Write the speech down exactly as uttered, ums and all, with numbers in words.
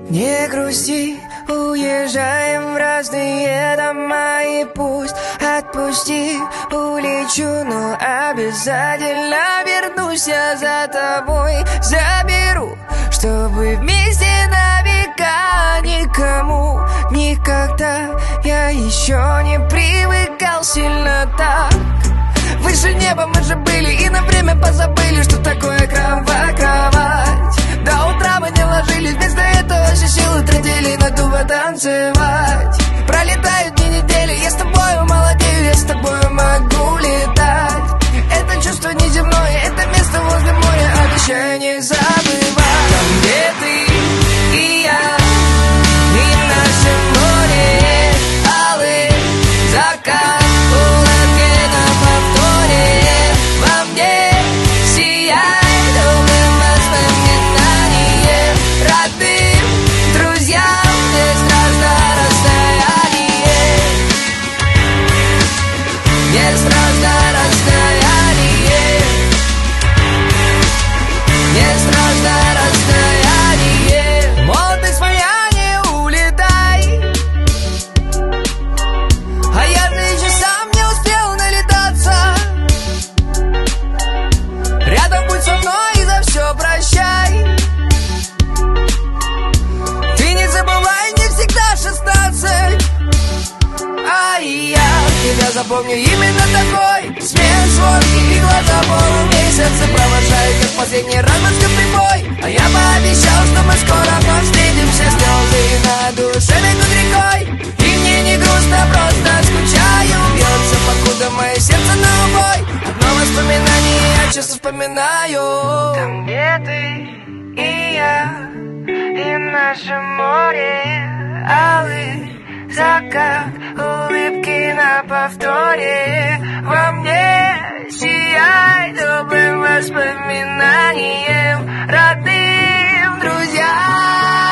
Не грусти, уезжаем в разные дома, и пусть отпусти, улечу, но обязательно вернусь я за тобой, заберу, чтобы вместе на века. Никому никогда я еще не привыкал сильно так. Выше неба мы же были и на время позабыли, что такое кровать. До утра мы не ложились, вместо этого все силы тратили на то, танцевать. Пролетают дни, недели, я с тобою молодею, я с тобою могу летать. Это чувство неземное, это место возле моря, обещаю не забывать. Там, где ты и я, и наше море, алый закат, улыбки на повторе. Во мне сияет добрым воспоминанием, родным друзьям без страшно расстояние, не страшно расстояние, не страшно расстояние. Молодость моя, не улетай, а я же еще сам не успел налетаться. Рядом будь со мной и за все прощай. Ты не забывай, не всегда шестнадцать. А я тебя запомню именно такой. Смех, звонки и глаза полумесяца провожают, как последний раз морской прибой. А я пообещал, что мы скоро вновь встретимся. Слезы на душе бегут рекой, и мне не грустно, просто скучаю. Бьется, покуда мое сердце на убой. Одно воспоминание я часто вспоминаю. Там, где ты и я, и наше море, алый закат, улыбки на повторе. Во мне сияй добрым воспоминанием, родным друзьям.